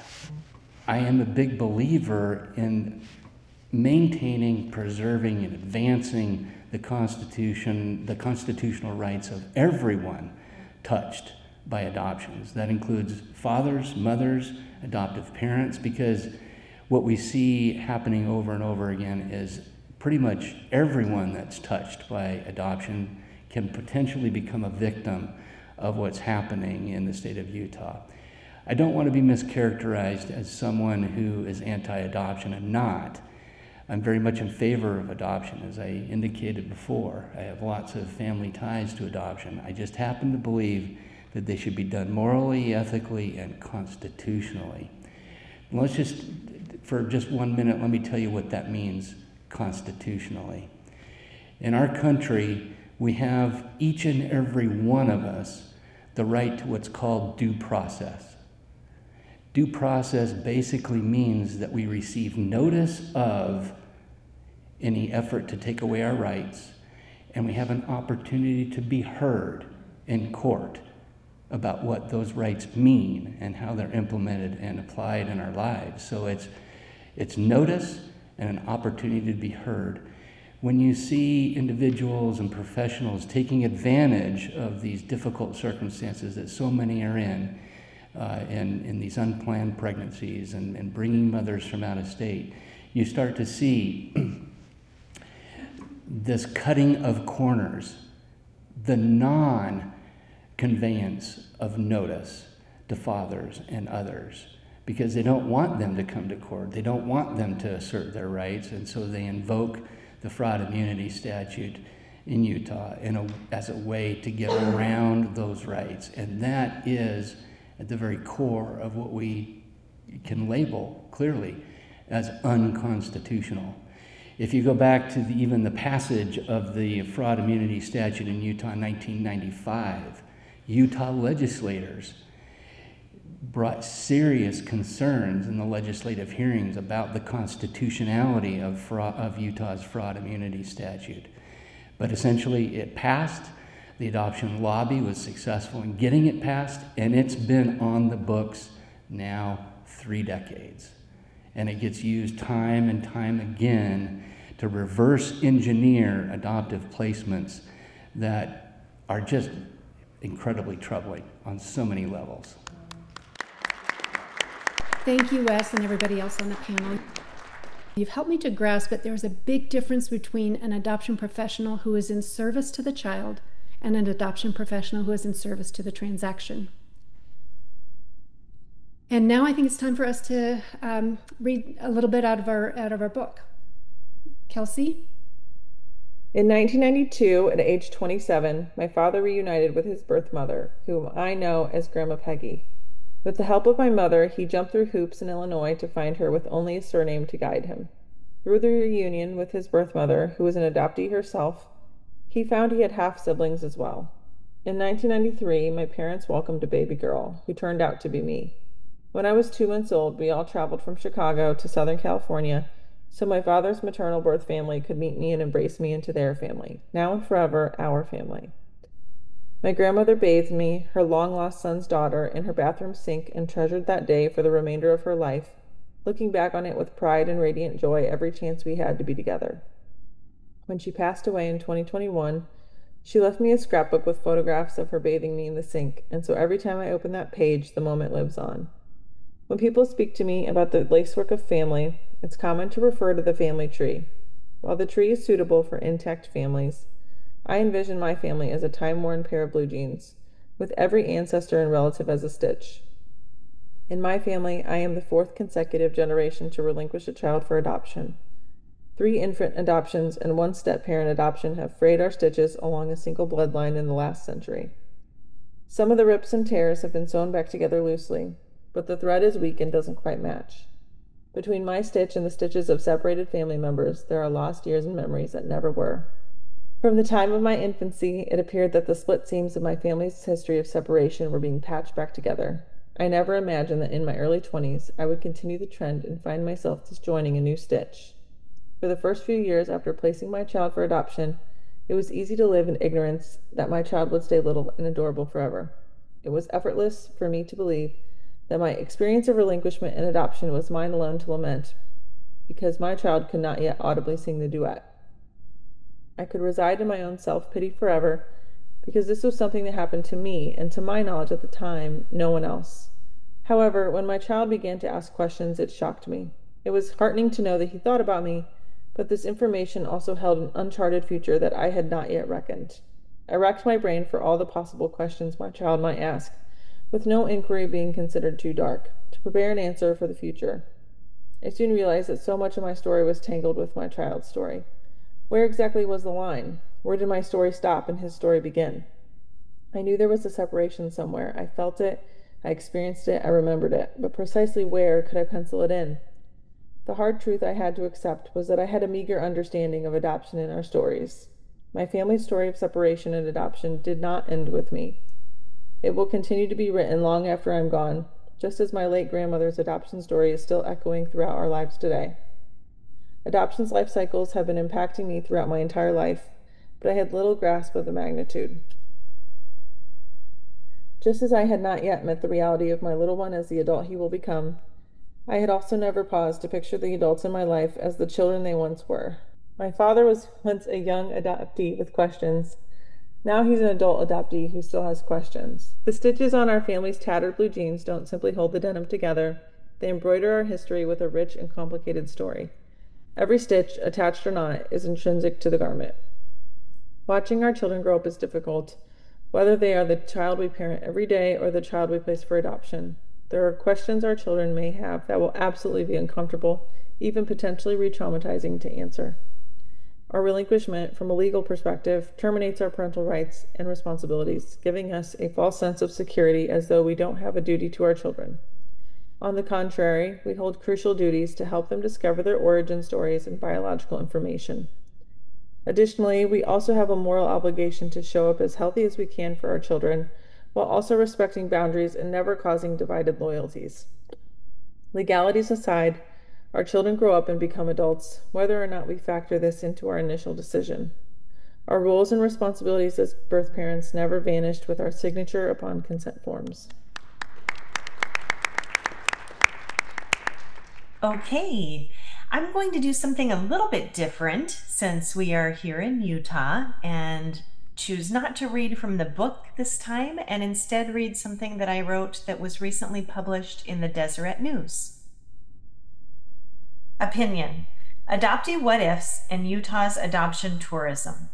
I am a big believer in maintaining, preserving, and advancing the Constitution, the constitutional rights of everyone touched by adoptions. That includes fathers, mothers, adoptive parents, because what we see happening over and over again is pretty much everyone that's touched by adoption can potentially become a victim of what's happening in the state of Utah. I don't want to be mischaracterized as someone who is anti-adoption. I'm not. I'm very much in favor of adoption, as I indicated before. I have lots of family ties to adoption. I just happen to believe that they should be done morally, ethically, and constitutionally. And let's just, for just one minute, let me tell you what that means constitutionally. In our country, we have, each and every one of us, the right to what's called due process. Due process basically means that we receive notice of any effort to take away our rights, and we have an opportunity to be heard in court about what those rights mean and how they're implemented and applied in our lives. So it's, it's notice and an opportunity to be heard. When you see individuals and professionals taking advantage of these difficult circumstances that so many are in, uh, in, in these unplanned pregnancies and, and bringing mothers from out of state, you start to see this cutting of corners, the non-conveyance of notice to fathers and others, because they don't want them to come to court. They don't want them to assert their rights, and so they invoke the fraud immunity statute in Utah in a, as a way to get around those rights. And that is at the very core of what we can label clearly as unconstitutional. If you go back to the, even the passage of the fraud immunity statute in Utah in nineteen ninety-five, Utah legislators brought serious concerns in the legislative hearings about the constitutionality of, fraud, of Utah's fraud immunity statute. But essentially it passed. The adoption lobby was successful in getting it passed, and it's been on the books now three decades. And it gets used time and time again to reverse engineer adoptive placements that are just incredibly troubling on so many levels. Thank you, Wes, and everybody else on the panel. You've helped me to grasp that there's a big difference between an adoption professional who is in service to the child and an adoption professional who is in service to the transaction. And now I think it's time for us to um, read a little bit out of our out of our book. Kelsey? In nineteen ninety-two, at age twenty-seven, my father reunited with his birth mother, whom I know as Grandma Peggy. With the help of my mother, he jumped through hoops in Illinois to find her with only a surname to guide him. Through the reunion with his birth mother, who was an adoptee herself, he found he had half-siblings as well. In nineteen ninety-three, my parents welcomed a baby girl, who turned out to be me. When I was two months old, we all traveled from Chicago to Southern California so my father's maternal birth family could meet me and embrace me into their family, now and forever our family. My grandmother bathed me, her long-lost son's daughter, in her bathroom sink and treasured that day for the remainder of her life, looking back on it with pride and radiant joy every chance we had to be together. When she passed away in twenty twenty-one, she left me a scrapbook with photographs of her bathing me in the sink, and so every time I open that page, the moment lives on. When people speak to me about the lacework of family, it's common to refer to the family tree. While the tree is suitable for intact families, I envision my family as a time-worn pair of blue jeans, with every ancestor and relative as a stitch. In my family, I am the fourth consecutive generation to relinquish a child for adoption. Three infant adoptions and one step-parent adoption have frayed our stitches along a single bloodline in the last century. Some of the rips and tears have been sewn back together loosely, but the thread is weak and doesn't quite match. Between my stitch and the stitches of separated family members, there are lost years and memories that never were. From the time of my infancy, it appeared that the split seams of my family's history of separation were being patched back together. I never imagined that in my early twenties, I would continue the trend and find myself disjoining a new stitch. For the first few years after placing my child for adoption, it was easy to live in ignorance that my child would stay little and adorable forever. It was effortless for me to believe that my experience of relinquishment and adoption was mine alone to lament, because my child could not yet audibly sing the duet. I could reside in my own self-pity forever, because this was something that happened to me, and to my knowledge at the time, no one else. However, when my child began to ask questions, it shocked me. It was heartening to know that he thought about me, but this information also held an uncharted future that I had not yet reckoned. I racked my brain for all the possible questions my child might ask, with no inquiry being considered too dark, to prepare an answer for the future. I soon realized that so much of my story was tangled with my child's story. Where exactly was the line? Where did my story stop and his story begin? I knew there was a separation somewhere. I felt it, I experienced it, I remembered it, but precisely where could I pencil it in? The hard truth I had to accept was that I had a meager understanding of adoption in our stories. My family's story of separation and adoption did not end with me. It will continue to be written long after I'm gone, just as my late grandmother's adoption story is still echoing throughout our lives today. Adoption's life cycles have been impacting me throughout my entire life, but I had little grasp of the magnitude. Just as I had not yet met the reality of my little one as the adult he will become, I had also never paused to picture the adults in my life as the children they once were. My father was once a young adoptee with questions. Now he's an adult adoptee who still has questions. The stitches on our family's tattered blue jeans don't simply hold the denim together. They embroider our history with a rich and complicated story. Every stitch, attached or not, is intrinsic to the garment. Watching our children grow up is difficult, whether they are the child we parent every day or the child we place for adoption. There are questions our children may have that will absolutely be uncomfortable, even potentially re-traumatizing to answer. Our relinquishment, from a legal perspective, terminates our parental rights and responsibilities, giving us a false sense of security as though we don't have a duty to our children. On the contrary, we hold crucial duties to help them discover their origin stories and biological information. Additionally, we also have a moral obligation to show up as healthy as we can for our children, while also respecting boundaries and never causing divided loyalties. Legalities aside, our children grow up and become adults, whether or not we factor this into our initial decision. Our roles and responsibilities as birth parents never vanished with our signature upon consent forms. Okay, I'm going to do something a little bit different since we are here in Utah, and choose not to read from the book this time and instead read something that I wrote that was recently published in the Deseret News. Opinion: Adoptee What-Ifs in Utah's Adoption Tourism.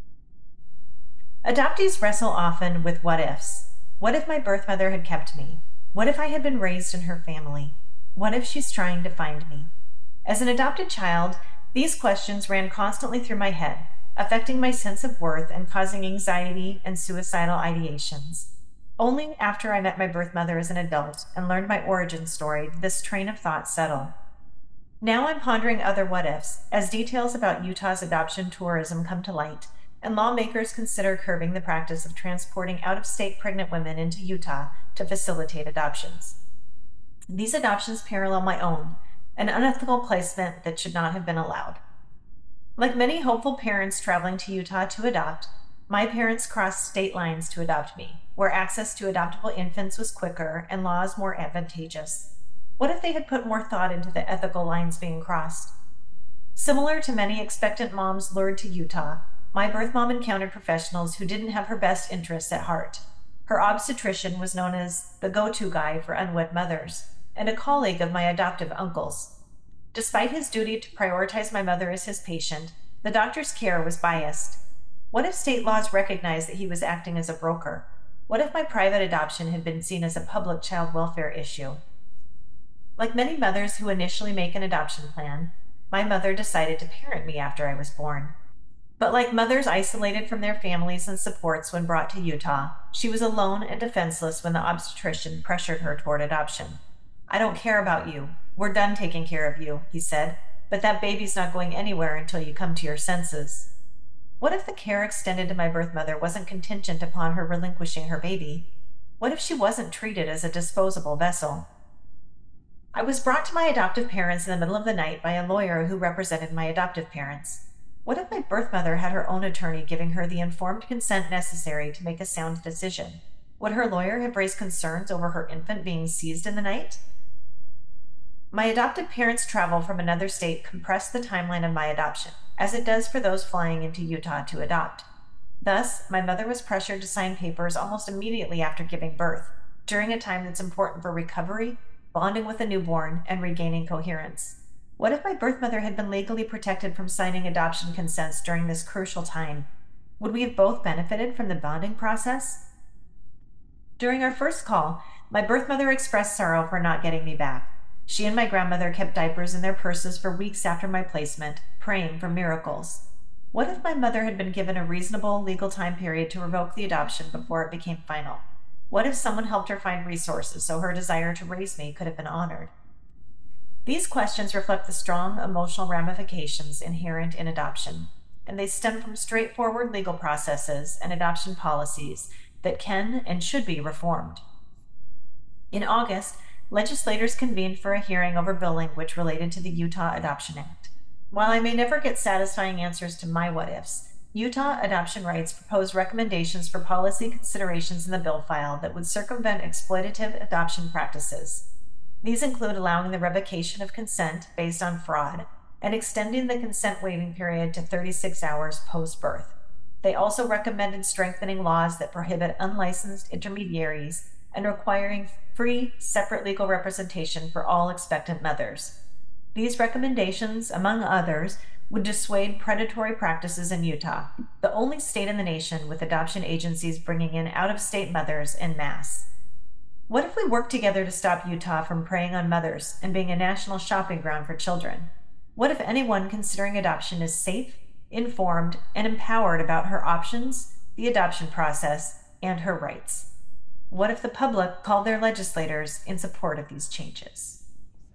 Adoptees wrestle often with what-ifs. What if my birth mother had kept me? What if I had been raised in her family? What if she's trying to find me? As an adopted child, these questions ran constantly through my head. affecting my sense of worth and causing anxiety and suicidal ideations. Only after I met my birth mother as an adult and learned my origin story did this train of thought settle. Now I'm pondering other what-ifs as details about Utah's adoption tourism come to light, and lawmakers consider curbing the practice of transporting out-of-state pregnant women into Utah to facilitate adoptions. These adoptions parallel my own, an unethical placement that should not have been allowed. Like many hopeful parents traveling to Utah to adopt, my parents crossed state lines to adopt me, where access to adoptable infants was quicker and laws more advantageous. What if they had put more thought into the ethical lines being crossed? Similar to many expectant moms lured to Utah, my birth mom encountered professionals who didn't have her best interests at heart. Her obstetrician was known as the go-to guy for unwed mothers, and a colleague of my adoptive uncle's. Despite his duty to prioritize my mother as his patient, the doctor's care was biased. What if state laws recognized that he was acting as a broker? What if my private adoption had been seen as a public child welfare issue? Like many mothers who initially make an adoption plan, my mother decided to parent me after I was born. But like mothers isolated from their families and supports when brought to Utah, she was alone and defenseless when the obstetrician pressured her toward adoption. "I don't care about you. We're done taking care of you," he said, "but that baby's not going anywhere until you come to your senses." What if the care extended to my birth mother wasn't contingent upon her relinquishing her baby? What if she wasn't treated as a disposable vessel? I was brought to my adoptive parents in the middle of the night by a lawyer who represented my adoptive parents. What if my birth mother had her own attorney giving her the informed consent necessary to make a sound decision? Would her lawyer have raised concerns over her infant being seized in the night? My adoptive parents' travel from another state compressed the timeline of my adoption, as it does for those flying into Utah to adopt. Thus, my mother was pressured to sign papers almost immediately after giving birth, during a time that's important for recovery, bonding with a newborn, and regaining coherence. What if my birth mother had been legally protected from signing adoption consents during this crucial time? Would we have both benefited from the bonding process? During our first call, my birth mother expressed sorrow for not getting me back. She and my grandmother kept diapers in their purses for weeks after my placement, praying for miracles. What if my mother had been given a reasonable legal time period to revoke the adoption before it became final? What if someone helped her find resources so her desire to raise me could have been honored? These questions reflect the strong emotional ramifications inherent in adoption, and they stem from straightforward legal processes and adoption policies that can and should be reformed. In August, legislators convened for a hearing over bill language related to the Utah Adoption Act. While I may never get satisfying answers to my what-ifs, Utah Adoption Rights proposed recommendations for policy considerations in the bill file that would circumvent exploitative adoption practices. These include allowing the revocation of consent based on fraud and extending the consent waiving period to thirty-six hours post-birth. They also recommended strengthening laws that prohibit unlicensed intermediaries and requiring free, separate legal representation for all expectant mothers. These recommendations, among others, would dissuade predatory practices in Utah, the only state in the nation with adoption agencies bringing in out-of-state mothers en masse. What if we work together to stop Utah from preying on mothers and being a national shopping ground for children? What if anyone considering adoption is safe, informed, and empowered about her options, the adoption process, and her rights? What if the public called their legislators in support of these changes?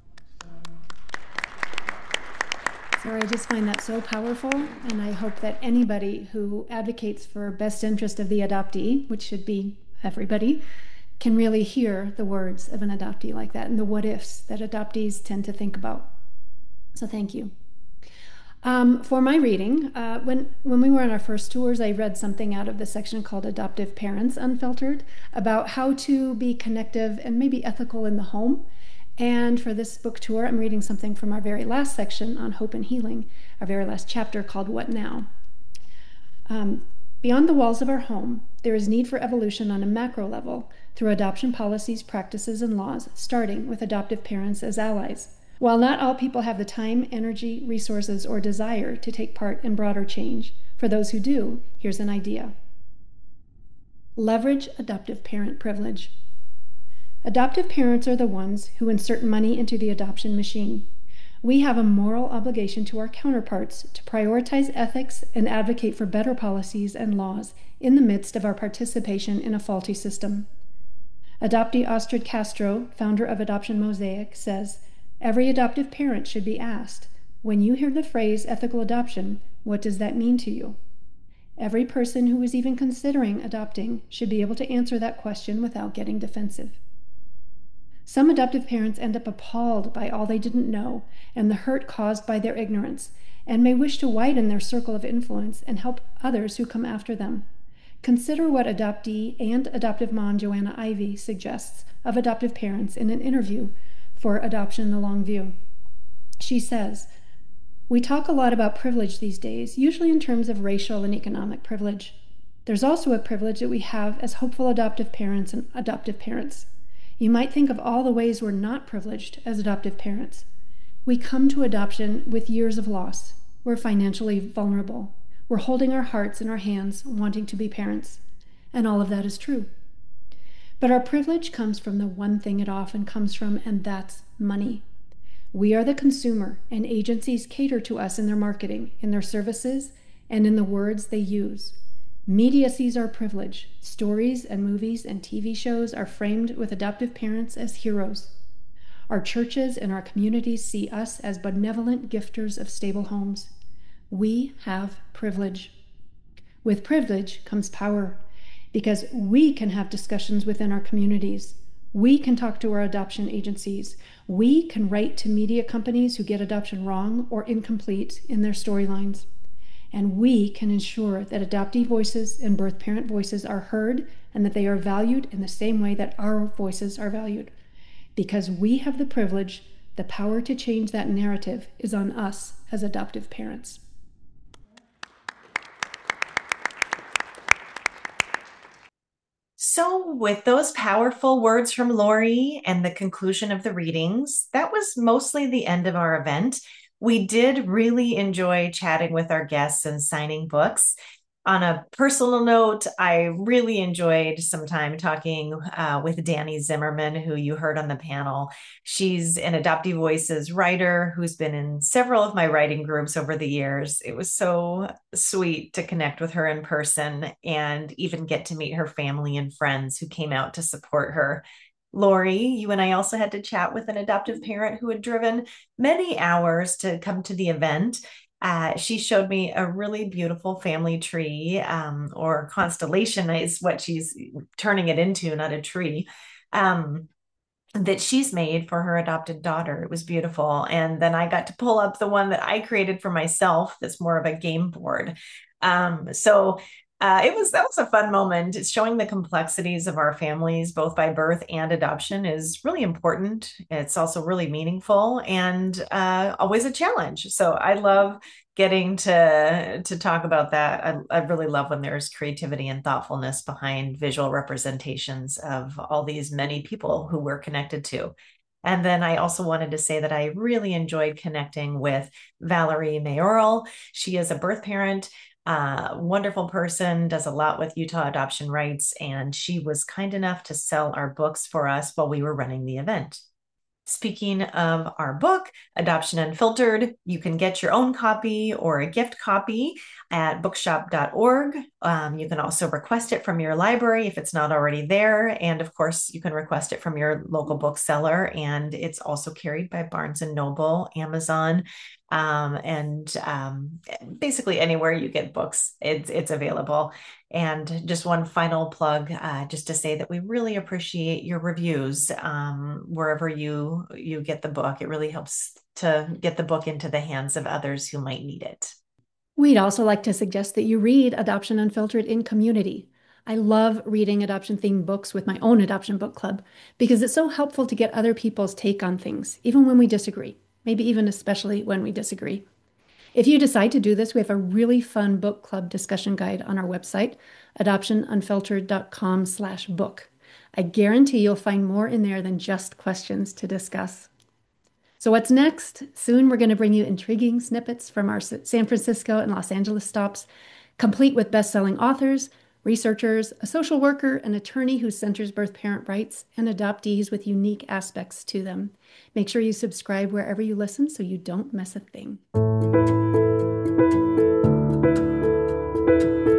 Sarah, I just find that so powerful, and I hope that anybody who advocates for best interest of the adoptee, which should be everybody, can really hear the words of an adoptee like that and the what-ifs that adoptees tend to think about. So thank you. Um, for my reading, uh, when, when we were on our first tours, I read something out of the section called Adoptive Parents Unfiltered about how to be connective and maybe ethical in the home. And for this book tour, I'm reading something from our very last section on hope and healing, our very last chapter called What Now? Um, Beyond the walls of our home, there is need for evolution on a macro level through adoption policies, practices, and laws, starting with adoptive parents as allies. While not all people have the time, energy, resources, or desire to take part in broader change, for those who do, here's an idea. Leverage adoptive parent privilege. Adoptive parents are the ones who insert money into the adoption machine. We have a moral obligation to our counterparts to prioritize ethics and advocate for better policies and laws in the midst of our participation in a faulty system. Adoptee Astrid Castro, founder of Adoption Mosaic, says, "Every adoptive parent should be asked, when you hear the phrase ethical adoption, what does that mean to you?" Every person who is even considering adopting should be able to answer that question without getting defensive. Some adoptive parents end up appalled by all they didn't know and the hurt caused by their ignorance, and may wish to widen their circle of influence and help others who come after them. Consider what adoptee and adoptive mom Joanna Ivy suggests of adoptive parents in an interview for Adoption the Long View. She says, "We talk a lot about privilege these days, usually in terms of racial and economic privilege. There's also a privilege that we have as hopeful adoptive parents and adoptive parents. You might think of all the ways we're not privileged as adoptive parents. We come to adoption with years of loss. We're financially vulnerable. We're holding our hearts in our hands, wanting to be parents. And all of that is true. But our privilege comes from the one thing it often comes from, and that's money. We are the consumer, and agencies cater to us in their marketing, in their services, and in the words they use. Media sees our privilege. Stories and movies and T V shows are framed with adoptive parents as heroes. Our churches and our communities see us as benevolent gifters of stable homes. We have privilege. With privilege comes power, because we can have discussions within our communities. We can talk to our adoption agencies. We can write to media companies who get adoption wrong or incomplete in their storylines. And we can ensure that adoptee voices and birth parent voices are heard and that they are valued in the same way that our voices are valued. Because we have the privilege, the power to change that narrative is on us as adoptive parents." So, with those powerful words from Lori and the conclusion of the readings, that was mostly the end of our event. We did really enjoy chatting with our guests and signing books. On a personal note, I really enjoyed some time talking uh, with Danny Zimmerman, who you heard on the panel. She's an Adoptee Voices writer who's been in several of my writing groups over the years. It was so sweet to connect with her in person and even get to meet her family and friends who came out to support her. Lori, you and I also had to chat with an adoptive parent who had driven many hours to come to the event. Uh, she showed me a really beautiful family tree, um, or constellation is what she's turning it into, not a tree, um, that she's made for her adopted daughter. It was beautiful. And then I got to pull up the one that I created for myself that's more of a game board. Um, so Uh, it was that was a fun moment. It's showing the complexities of our families, both by birth and adoption, is really important. It's also really meaningful and uh, always a challenge. So I love getting to to talk about that. I, I really love when there's creativity and thoughtfulness behind visual representations of all these many people who we're connected to. And then I also wanted to say that I really enjoyed connecting with Valerie Mayoral. She is a birth parent. Uh, wonderful person, does a lot with Utah adoption rights, and she was kind enough to sell our books for us while we were running the event. Speaking of our book, Adoption Unfiltered, you can get your own copy or a gift copy at bookshop dot org. Um, you can also request it from your library if it's not already there. And of course, you can request it from your local bookseller. And it's also carried by Barnes and Noble, Amazon, um, and um, basically anywhere you get books, it's, it's available. And just one final plug, uh, just to say that we really appreciate your reviews um, wherever you you get the book. It really helps to get the book into the hands of others who might need it. We'd also like to suggest that you read Adoption Unfiltered in community. I love reading adoption-themed books with my own adoption book club because it's so helpful to get other people's take on things, even when we disagree, maybe even especially when we disagree. If you decide to do this, we have a really fun book club discussion guide on our website, adoption unfiltered dot com slash book. I guarantee you'll find more in there than just questions to discuss. So what's next? Soon we're going to bring you intriguing snippets from our San Francisco and Los Angeles stops, complete with best-selling authors, researchers, a social worker, an attorney who centers birth-parent rights, and adoptees with unique aspects to them. Make sure you subscribe wherever you listen so you don't miss a thing.